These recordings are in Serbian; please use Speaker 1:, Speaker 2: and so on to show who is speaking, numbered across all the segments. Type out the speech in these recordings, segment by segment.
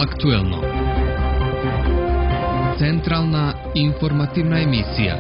Speaker 1: aktuelno. Centralna informativna emisija.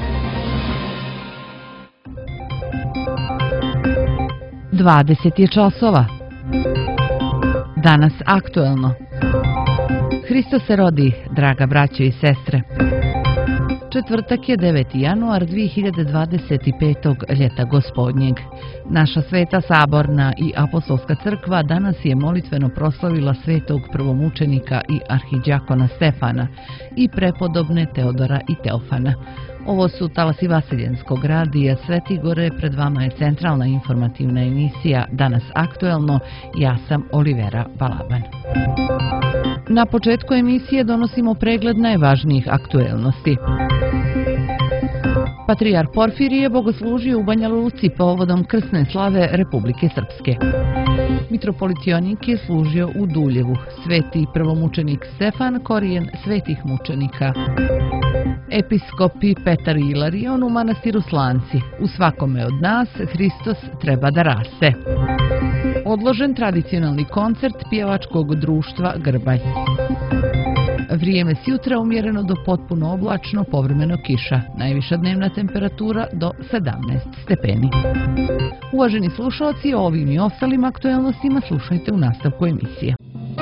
Speaker 2: Dvadeset je časova. Danas aktuelno. Hristos se rodi, draga braćo i sestre. Četvrtak je 9. januar 2025. ljeta gospodnjeg. Naša Sveta Saborna i Apostolska crkva danas je molitveno proslavila svetog prvomučenika i arhidjakona Stefana i prepodobne Teodora i Teofana. Ovo su talasi Vaseljenskog radija Svetigore, pred vama je centralna informativna emisija Danas aktuelno, ja sam Olivera Balaban. Na početku emisije donosimo pregled najvažnijih aktuelnosti. Patrijarh Porfirije bogoslužio u Banja Luci povodom krsne slave Republike Srpske. Mitropolit Jonik je služio u Duljevu. Sveti prvomučenik Stefan, korijen svetih mučenika. Episkopi Petar i Ilarion u manastiru Slanci. U svakome od nas Hristos treba da raste. Odložen tradicionalni koncert pjevačkog društva Grbaj. Vrijeme s jutra umjereno do potpuno oblačno, povremeno kiša. Najviša dnevna temperatura do 17 stepeni. Uvaženi slušalci, o ovim i ostalim aktuelnostima slušajte u nastavku emisije.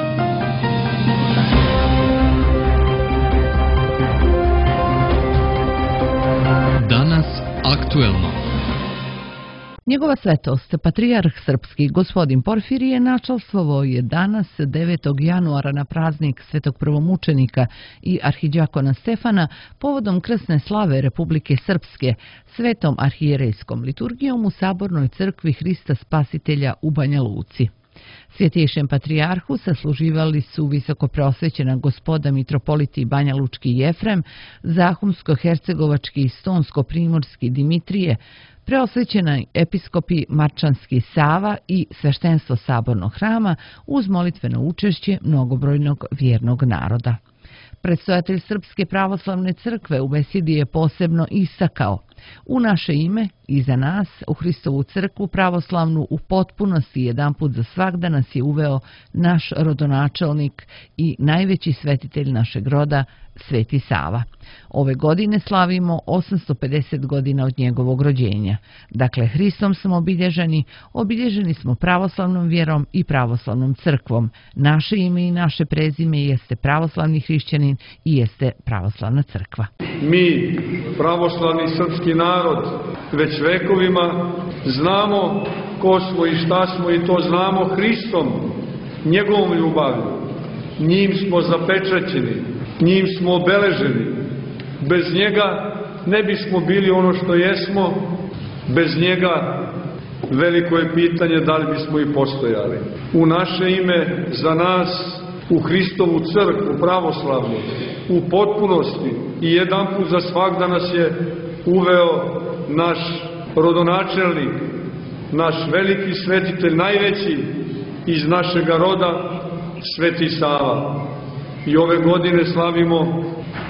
Speaker 1: Danas aktuelno.
Speaker 2: Njegova svetost, patrijarh srpski gospodin Porfirije, načalstvovao je danas 9. januara na praznik svetog prvomučenika i arhidjakona Stefana povodom krsne slave Republike Srpske svetom arhijerejskom liturgijom u Sabornoj crkvi Hrista Spasitelja u Banja Luci. Svjetejšem patrijarhu sasluživali su visoko preosvećena gospoda mitropoliti Banja Lučki Jefrem, Zahumsko-hercegovački i Stonsko-primorski Dimitrije, preosvećeni episkopi Marčanski Sava i sveštenstvo Sabornog hrama uz molitveno učešće mnogobrojnog vjernog naroda. Predstojatelj Srpske pravoslavne crkve u besedi je posebno istakao: u naše ime i za nas, u Hristovu crkvu pravoslavnu u potpunosti jedanput za svagda nas je uveo naš rodonačelnik i najveći svetitelj našeg roda, Sveti Sava. Ove godine slavimo 850 godina od njegovog rođenja. Dakle, Hristom smo obilježeni smo pravoslavnom vjerom i pravoslavnom crkvom. Naše ime i naše prezime jeste pravoslavni hrišćanin i jeste pravoslavna crkva.
Speaker 3: Mi, pravoslavni srpski narod, već vekovima znamo ko smo i šta smo, i to znamo Hristom, njegovom ljubavlju. Njim smo zapečaćeni, njim smo obeleženi. Bez njega ne bismo bili ono što jesmo, bez njega veliko je pitanje da li bismo i postojali. U naše ime, za nas, u Hristovu crkvu pravoslavnu, u potpunosti i jedanput za svagda nas je uveo naš rodonačelnik, naš veliki svetitelj, najveći iz našega roda, Sveti Sava. I ove godine slavimo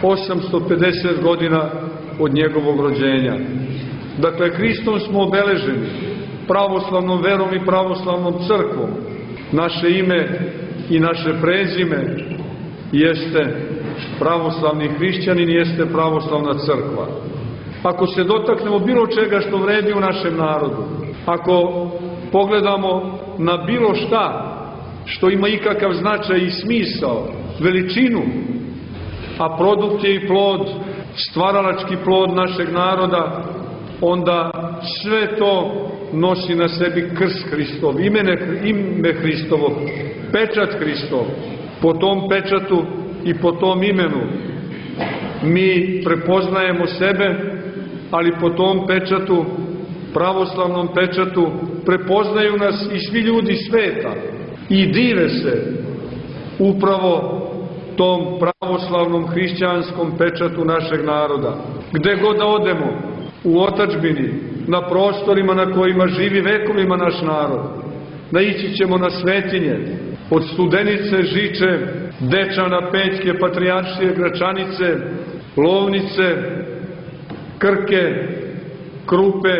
Speaker 3: 850 godina od njegovog rođenja. Dakle, Hristom smo obeleženi, pravoslavnom verom i pravoslavnom crkvom. Naše ime i naše prezime jeste pravoslavni hrišćanin, jeste pravoslavna crkva. Ako se dotaknemo bilo čega što vredi u našem narodu, ako pogledamo na bilo šta što ima ikakav značaj i smisao, veličinu, a produkt je i plod, stvaralački plod našeg naroda, onda sve to nosi na sebi krst Hristov, ime Hristovo, pečat Hristov. Po tom pečatu i po tom imenu mi prepoznajemo sebe, ali po tom pečatu, pravoslavnom pečatu, prepoznaju nas i svi ljudi sveta i dive se upravo tom pravoslavnom hrišćanskom pečatu našeg naroda. Gde god da odemo, u otadžbini, na prostorima na kojima živi vekovima naš narod, naići ćemo na svetinje, od Studenice, Žiče, Dečana, Pećke, Patrijaršije, Gračanice, Lovnice, Krke, Krupe,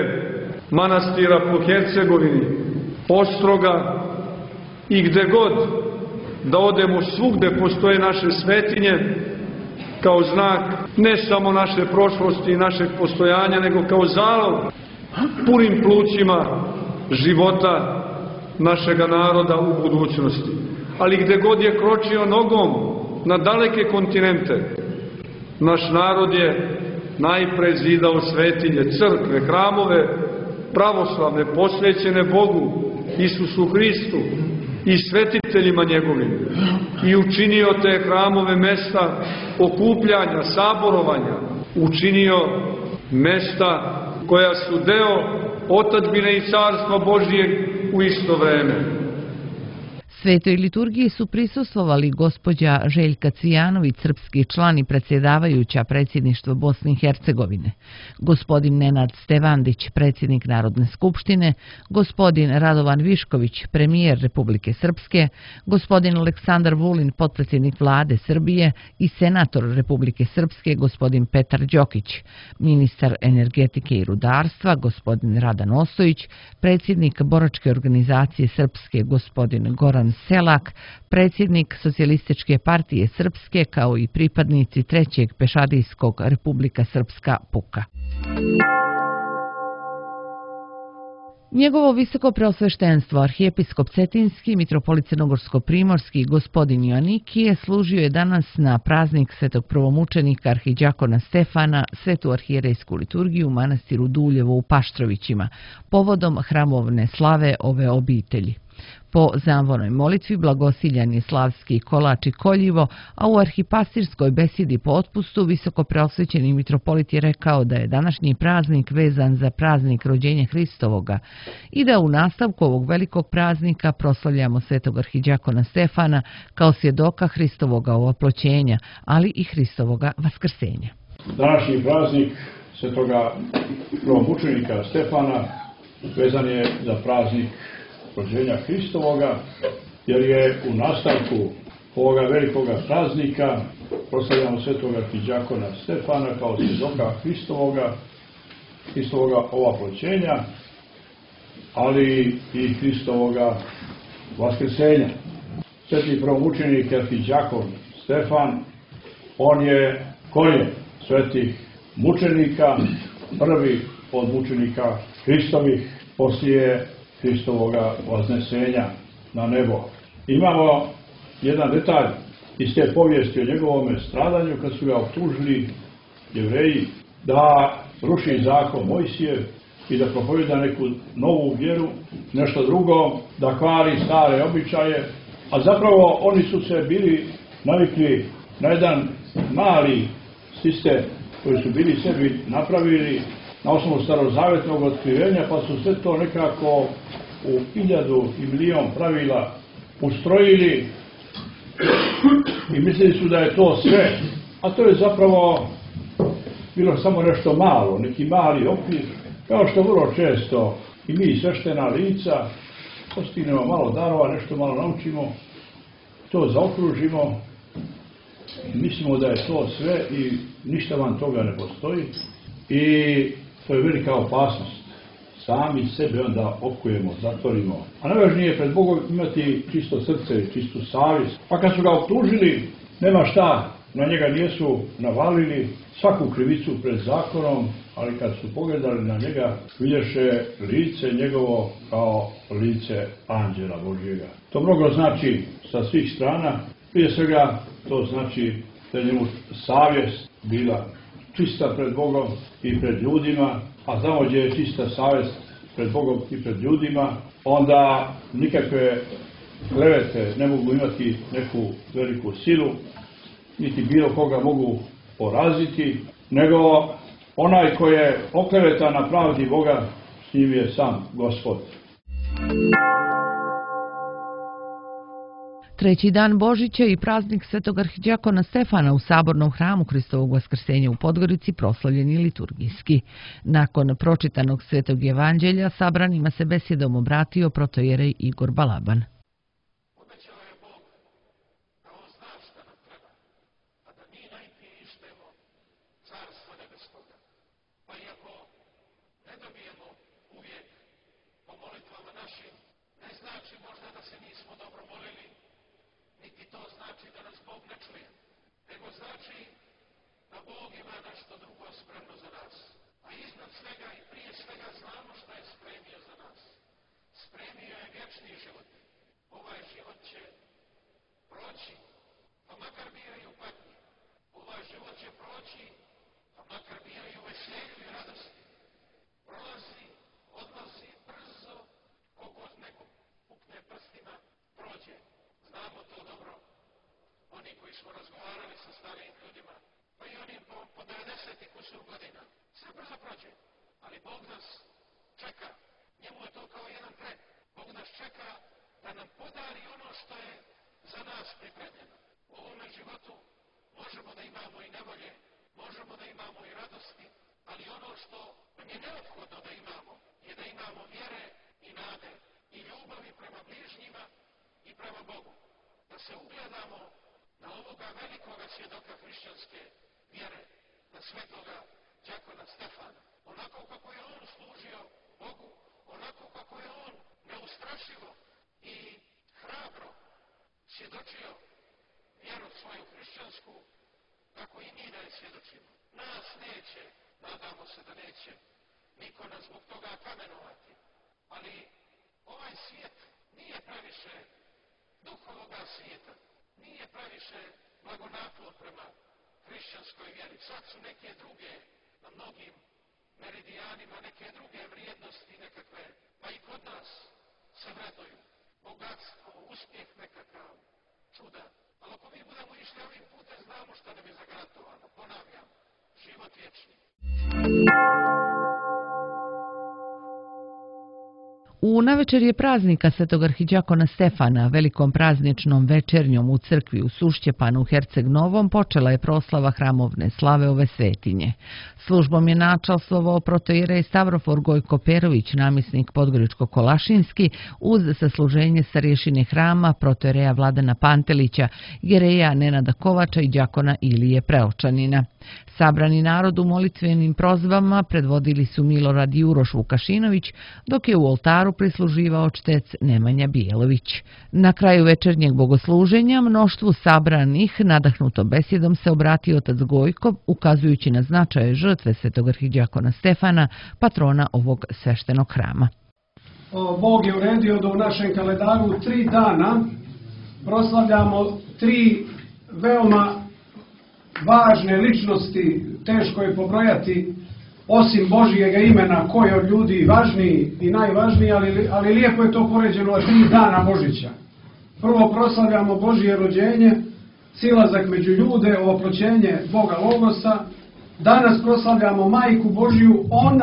Speaker 3: manastira po Hercegovini, Ostroga i gde god da odemo svugde postoje naše svetinje, kao znak ne samo naše prošlosti i našeg postojanja, nego kao zalog punim plućima života našega naroda u budućnosti. Ali gde god je kročio nogom na daleke kontinente, naš narod je najpre zidao svetinje, crkve, hramove, pravoslavne, posvećene Bogu, Isusu Hristu i svetiteljima njegovim, i učinio te hramove mesta okupljanja, saborovanja, učinio mesta koja su deo otadžbine i carstva Božijeg u isto vreme.
Speaker 2: Svetoj liturgiji su prisustvovali gospođa Željka Cvijanović, srpski član i predsjedavajuća predsjedništva Bosne i Hercegovine, gospodin Nenad Stevandić, predsjednik Narodne skupštine, gospodin Radovan Višković, premijer Republike Srpske, gospodin Aleksandar Vulin, potpredsjednik vlade Srbije i senator Republike Srpske, gospodin Petar Đokić, ministar energetike i rudarstva, gospodin Radan Ostojić, predsjednik boračke organizacije Srpske, gospodin Goran Selak, predsjednik Socijalističke partije Srpske, kao i pripadnici Trećeg pešadijskog Republika Srpska puka. Njegovo visoko preosveštenstvo, arhijepiskop Cetinski, mitropolit Crnogorsko-primorski, gospodin Joanikije, služio je danas na praznik svetog prvomučenika arhidjakona Stefana svetu arhijerejsku liturgiju u manastiru Duljevo u Paštrovićima, povodom hramovne slave ove obitelji. Po zamvonoj molitvi blagosiljan je slavski kolač i koljivo, a u arhipastirskoj besedi po otpustu visoko preosvećeni mitropolit je rekao da je današnji praznik vezan za praznik rođenja Hristovoga i da u nastavku ovog velikog praznika proslavljamo svetog arhidjakona Stefana kao svjedoka Hristovoga ovoploćenja, ali i Hristovoga vaskrsenja.
Speaker 4: Današnji praznik svetoga prvomučenika Stefana vezan je za praznik rođenja Hristovoga, jer je u nastavku ovoga velikoga praznika proslavljamo svetog arhidjakona Stefana kao svjedoka Hristovoga ovoploćenja, ali i Hristovoga vaskrsenja. Sveti prvomučenik arhidjakon Stefan, on je korijen svetih mučenika, prvi od mučenika Hristovih poslije Hristovoga vaznesenja na nebo. Imamo jedan detalj iz te povijesti o njegovome stradanju, kad su ga optužili Jevreji da ruši zakon Mojsijev i da propovjeda neku novu vjeru, nešto drugo, da kvari stare običaje, a zapravo oni su se bili navikli na jedan mali sistem koji su bili sebi napravili na osnovu starozavetnog otkrivenja, pa su sve to nekako u 1000 i milion pravila ustrojili i mislili su da je to sve, a to je zapravo bilo samo nešto malo, neki mali okvir, kao što vrlo često i mi sveštena lica postignemo malo darova, nešto malo naučimo, to zaokružimo i mislimo da je to sve i ništa van toga ne postoji i to je velika opasnost. Sami sebe onda okujemo, zatvorimo. A najvažnije je pred Bogom imati čisto srce, čistu savjest. Pa kad su ga optužili, nema šta, na njega nijesu navalili svaku krivicu pred zakonom, ali kad su pogledali na njega, vidješe lice njegovo kao lice anđela Božjega. To mnogo znači sa svih strana. Prije svega to znači da je njemu savjest bila čista pred Bogom i pred ljudima, a znamo gdje je čista savjest pred Bogom i pred ljudima, onda nikakve klevete ne mogu imati neku veliku silu, niti bilo koga mogu poraziti, nego onaj koji je oklevetan na pravdi Boga, s njim je sam Gospod.
Speaker 2: Treći dan Božića i praznik svetog arhidjakona Stefana u sabornom hramu Hristovog vaskrsenja u Podgorici proslavljen je liturgijski. Nakon pročitanog svetog evanđelja sabranima se besedom obratio protojerej Igor Balaban.
Speaker 5: Možda da se nismo dobro molili, niti znači da Bog ima nešto drugo spremno za nas. A iznad svega i prije svega znamo šta je spremio za nas. Spremio je vječni život. Ovaj život će proći, pa makar bio i u patnji. Ovaj život će proći, pa makar bio i u veselju i radosti. Prolazi, odnosi brzo, kogod nekom pukne prstima, prođe. Znamo to dobro. Oni koji smo razgovarali sa starijim ljudima, pa i onim po 90 i kusur godina, sve brzo prođe. Ali Bog nas čeka. Njemu je to kao jedan pred. Bog nas čeka da nam podari ono što je za nas pripremljeno. U ovome životu možemo da imamo i nevolje, možemo da imamo i radosti, ali ono što nam je neophodno da imamo je da imamo vjere i nade i ljubavi prema bližnjima i prema Bogu. Da se ugledamo na ovoga velikoga svjedoka hrišćanske vjere, na svetoga đakona Stefana. Onako kako je on služio Bogu, onako kako je on neustrašivo i hrabro svjedočio vjeru svoju hrišćansku, tako i mi da je svjedočimo. Nas neće, nadamo se da neće, niko nas zbog toga kamenovati. Ali ovaj svijet nije previše duh ovoga svijeta, nije previše blagonaklon prema hrišćanskoj vjeri. Sad su neke druge, na mnogim meridijanima, neke druge vrijednosti nekakve, pa i kod nas se vrednuju. Bogatstvo, uspjeh nekakav, čuda. Ali ako mi budemo išli ovim putem, znamo šta nam je zagarantovano. Ponavljam, život vječni.
Speaker 2: U navečerje praznika Svetog arhiđakona Stefana, velikom prazničnom večernjom u crkvi u Sušćepanu u Herceg Novom, počela je proslava hramovne slave ove svetinje. Službom je načalstvovao protoijerej Stavrofor Gojko Perović, namjesnik Podgoričko-Kolašinski, uz sasluženje starješine hrama protoijereja Vladana Pantelića, jereja Nenada Kovača i đakona Ilije Preočanina. Sabrani narod u molitvenim prozbama predvodili su Milorad i Uroš Vukašinović, dok je u oltaru prisluživao čtec Nemanja Bijelović. Na kraju večernjeg bogosluženja mnoštvu sabranih nadahnutom besjedom se obratio otac Gojko, ukazujući na značaje žrtve Svetog arhiđakona Stefana, patrona ovog sveštenog hrama.
Speaker 6: Bog je uredio da u našem kalendaru 3 dana proslavljamo 3 veoma važne ličnosti, teško je pobrojati, osim Božijega imena, ko je od ljudi važniji i najvažniji, ali lijepo je to poređeno od 3 dana Božića. Prvo proslavljamo Božije rođenje, silazak među ljude, oproćenje Boga Logosa. Danas proslavljamo Majku Božiju,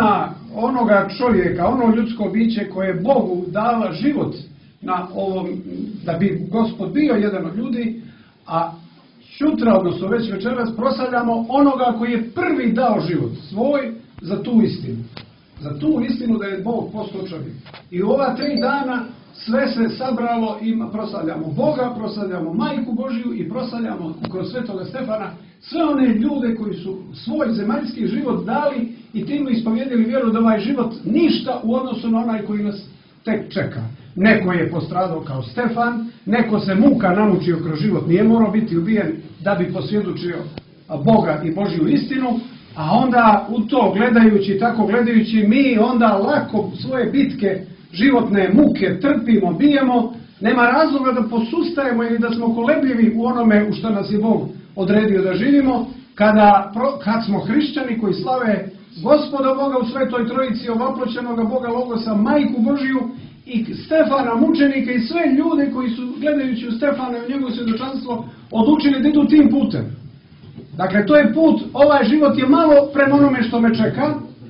Speaker 6: onoga čovjeka, ono ljudsko biće koje je Bogu dala život na ovom, da bi Gospod bio jedan od ljudi, a sutra, odnosno već večeras, proslavljamo onoga koji je prvi dao život svoj za tu istinu. Za tu istinu da je Bog postao čovjek. I u ova 3 dana sve se sabralo i proslavljamo Boga, proslavljamo Majku Božiju i proslavljamo kroz Svetoga Stefana sve one ljude koji su svoj zemaljski život dali i time ispovjedili vjeru da ovaj život ništa u odnosu na onaj koji nas tek čeka. Neko je postradao kao Stefan, neko se muka namučio kroz život, nije morao biti ubijen da bi posvjedočio Boga i Božju istinu, a onda u to gledajući, tako gledajući, mi onda lako svoje bitke, životne muke trpimo, bijemo, nema razloga da posustajemo ili da smo kolebljivi u onome u što nas je Bog odredio da živimo, kad smo hrišćani koji slave Gospoda Boga u Svetoj Trojici, ovaploćenoga Boga Logosa, Majku Božiju i Stefana mučenika i sve ljude koji su, gledajući u Stefana i u njegovo svjedočanstvo, odlučili da idu tim putem. Dakle, to je put, ovaj život je malo prema onome što me čeka.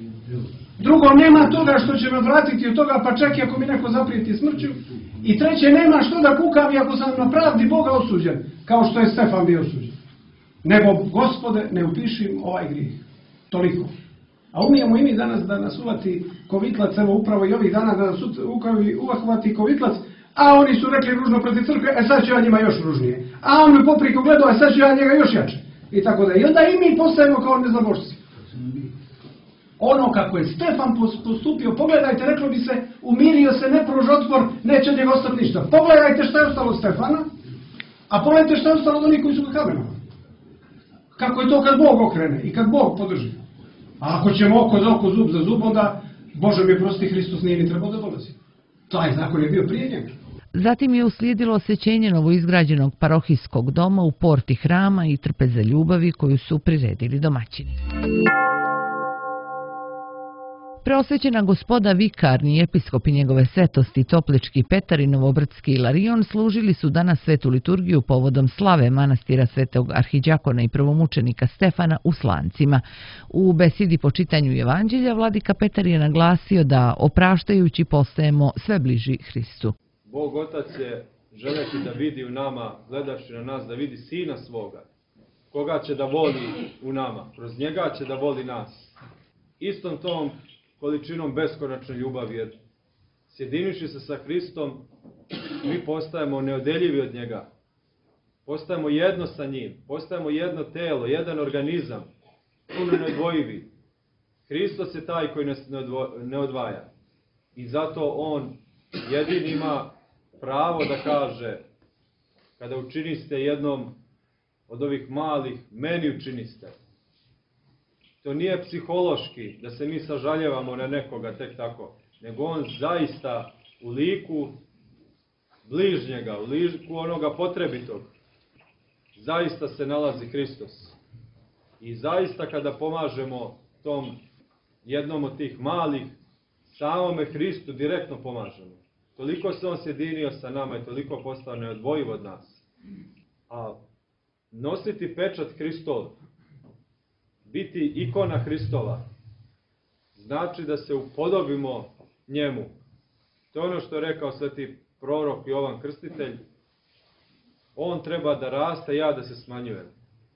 Speaker 6: Drugo, nema toga što će me vratiti od toga, pa čak i ako mi neko zaprijeti smrću. I treće, nema što da kukam i ako sam na pravdi Boga osuđen, kao što je Stefan bio osuđen. Nego, Gospode, ne upišim ovaj grijeh. Toliko. A umijemo i mi danas da nas uvati kovitlac, evo upravo i ovih dana da nas uvati kovitlac, a oni su rekli ružno protiv crkve, sad ću ja njima još ružnije. A on me popriko gledao, sad ću ja njega još jače. I tako da. I onda i mi postajemo kao neznabošci. Ono kako je Stefan postupio, pogledajte, reklo bi se, umirio se, ne pruž otpor, neće od njega ostati ništa. Pogledajte šta je ostalo od Stefana, a pogledajte šta je ostalo od onih koji su ga kamenovali. Kako je to kad Bog okrene i kad Bog podrži? A ako ćemo oko za oko, zub za zub, onda, Bože mi prosti, Hristos nije ni trebao da dolazi. Taj zakon je bio prije njega.
Speaker 2: Zatim je uslijedilo osvećenje novoizgrađenog parohijskog doma u porti hrama i trpeza ljubavi koju su priredili domaćini. Preosvećena gospoda vikarni, episkop i njegove svetosti Toplički Petar i Novobrdski Ilarion služili su danas svetu liturgiju povodom slave manastira svetog arhidjakona i prvomučenika Stefana u Slancima. U besedi po čitanju evanđelja vladika Petar je naglasio da opraštajući postajemo sve bliži Hristu.
Speaker 7: Bog Otac je, želeći da vidi u nama, gledajući na nas, da vidi Sina svoga, koga će da voli u nama, kroz njega će da voli nas. Istom tom količinom beskonačne ljubavi, jer sjediniši se sa Hristom, mi postajemo neodeljivi od njega. Postajemo jedno sa njim, postajemo jedno telo, jedan organizam, puno neodvojivi. Hristos je taj koji nas ne odvaja. I zato on jedini ima pravo da kaže, kada učiniste jednom od ovih malih, meni učiniste. To nije psihološki, da se mi sažaljevamo na nekoga tek tako, nego on zaista u liku bližnjega, u liku onoga potrebitog, zaista se nalazi Hristos. I zaista kada pomažemo tom jednom od tih malih, samome Hristu direktno pomažemo. Toliko se on sjedinio sa nama i toliko postao neodvojiv od nas. A nositi pečat Hristov, biti ikona Hristova, znači da se upodobimo njemu. To je ono što je rekao sveti prorok Jovan Krstitelj. On treba da raste, ja da se smanjujem.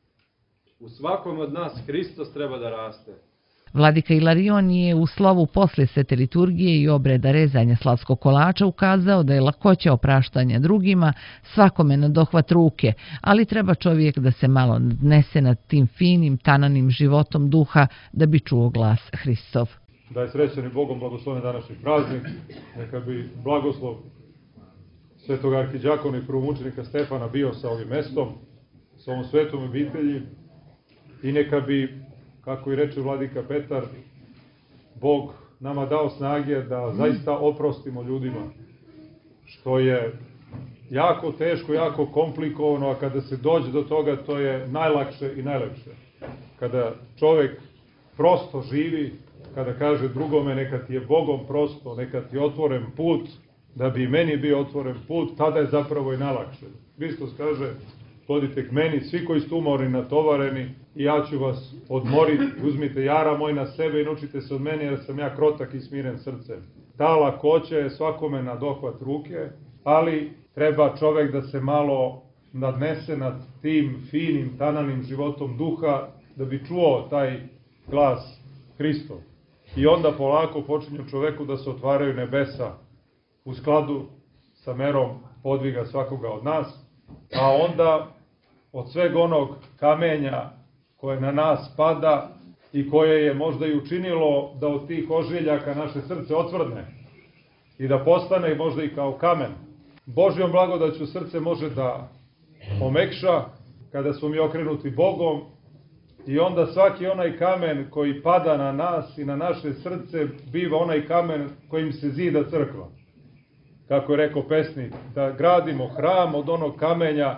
Speaker 7: U svakom od nas Hristos treba da raste.
Speaker 2: Vladika Ilarion je u slovu posle svete liturgije i obreda rezanja slavskog kolača ukazao da je lakoća opraštanja drugima svakome na dohvat ruke, ali treba čovjek da se malo nadnese nad tim finim, tananim životom duha da bi čuo glas Hristov.
Speaker 4: Da je srećan i Bogom blagosloven današnji praznik, neka bi blagoslov svetog arhidjakona i prvomučenika Stefana bio sa ovim mestom, sa ovom svetom obitelji i neka bi, kako i reče vladika Petar, Bog nama dao snage da zaista oprostimo ljudima, što je jako teško, jako komplikovano, a kada se dođe do toga, to je najlakše i najlepše. Kada čovek prosto živi, kada kaže drugome neka ti je Bogom prosto, neka ti je otvoren put, da bi meni bio otvoren put, tada je zapravo i najlakše. Hristos kaže, podite k meni, svi koji ste umorni, natovareni, i ja ću vas odmoriti, uzmite jara moj na sebe i naučite se od mene, jer sam ja krotak i smiren srcem. Ta lakoća je svakome na dohvat ruke, ali treba čovek da se malo nadnese nad tim finim, tananim životom duha, da bi čuo taj glas Hristov. I onda polako počinju čoveku da se otvaraju nebesa u skladu sa merom podviga svakoga od nas, a onda od sveg onog kamenja koje na nas pada i koje je možda i učinilo da od tih ožiljaka naše srce otvrdne i da postane možda i kao kamen. Božjom blagodaću srce može da omekša kada smo mi okrenuti Bogom i onda svaki onaj kamen koji pada na nas i na naše srce biva onaj kamen kojim se zida crkva. Kako je rekao pesnik, da gradimo hram od onog kamenja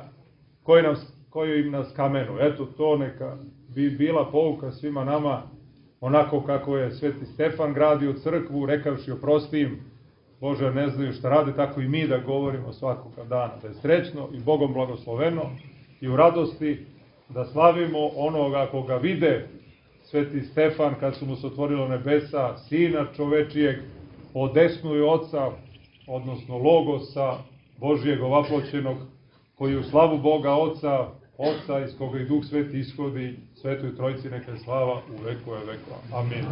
Speaker 4: koji im nas kamenu. Eto, to neka bi bila pouka svima nama, onako kako je sveti Stefan gradio crkvu, rekavši oprosti im, Bože, ne znaju šta rade, tako i mi da govorimo svakoga dana. Da je srećno i Bogom blagosloveno i u radosti da slavimo onoga koga vide sveti Stefan kad su mu se otvorilo nebesa, Sina čovečijeg, odesnuju Oca, odnosno Logosa Božijeg ovaploćenog, koji u slavu Boga Oca iz koga i Duh Sveti ishodi, Svetoj Trojici neka je slava u vekove vekova. Amin.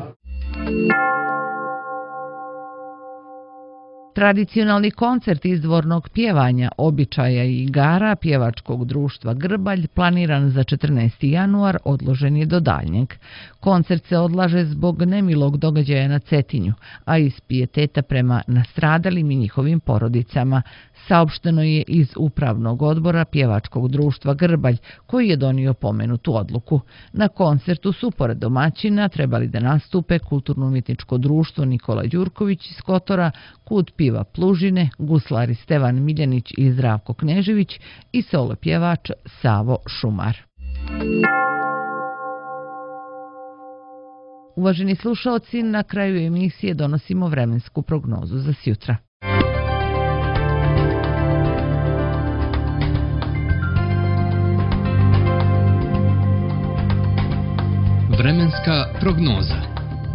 Speaker 2: Tradicionalni koncert izdvornog pjevanja, običaja i igara pjevačkog društva Grbalj, planiran za 14. januar, odložen je do daljnjeg. Koncert se odlaže zbog nemilog događaja na Cetinju, a iz pijeteta prema nastradalim i njihovim porodicama. saopšteno je iz upravnog odbora pjevačkog društva Grbalj, koji je donio pomenutu odluku. Na koncertu su, pored domaćina, trebali da nastupe Kulturno-umjetničko društvo Nikola Đurković iz Kotora, Kud piva Plužine, guslari Stevan Miljanić i Zdravko Knežević i solo pjevač Savo Šumar. Uvaženi slušaoci, na kraju emisije donosimo vremensku prognozu za sjutra.
Speaker 1: Vremenska prognoza.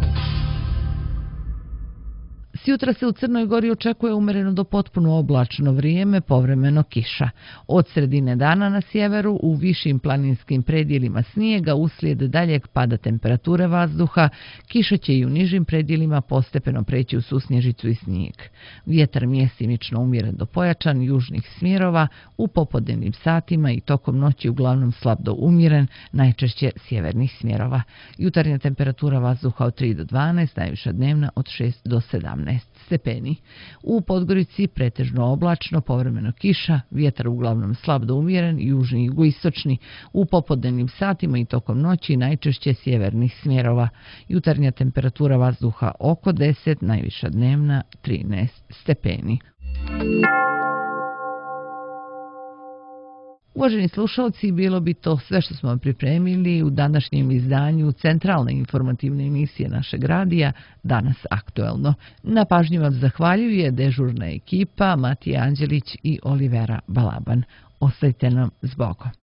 Speaker 2: Sjutra se u Crnoj Gori očekuje umereno do potpuno oblačno vrijeme, povremeno kiša. Od sredine dana na sjeveru u višim planinskim predjelima snijega uslijed daljeg pada temperature vazduha, kiša će i u nižim predjelima postepeno preći u susnježicu i snijeg. Vjetar mjesimično umjeren do pojačan južnih smjerova, u popodnevnim satima i tokom noći uglavnom slab do umjeren, najčešće sjevernih smjerova. Jutarnja temperatura vazduha od 3 do 12, najviša dnevna od 6 do 17 stepeni. U Podgorici pretežno oblačno, povremeno kiša, vjetar uglavnom slab do umjeren, južni i jugoistočni, u popodnevnim satima i tokom noći najčešće sjevernih smjerova. Jutarnja temperatura vazduha oko 10, najviša dnevna 13 stepeni. Uvaženi slušalci, bilo bi to sve što smo vam pripremili u današnjem izdanju centralne informativne emisije našeg radija Danas aktuelno. Na pažnji vam zahvaljuje dežurna ekipa Matija Anđelić i Olivera Balaban. Ostajte nam s Bogom.